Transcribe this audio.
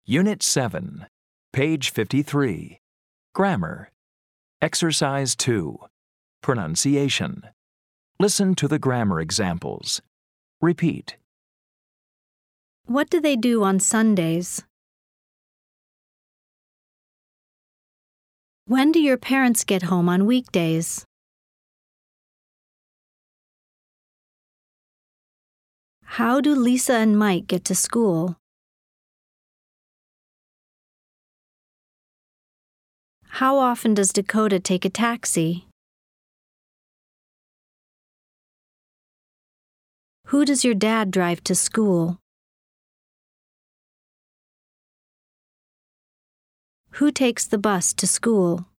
Unit 7, page 53. Grammar. Exercise 2. Pronunciation. Listen to the grammar examples. Repeat. What do they do on Sundays? When do your parents get home on weekdays? How do Lisa and Mike get to school? How often does Dakota take a taxi? Who does your dad drive to school? Who takes the bus to school?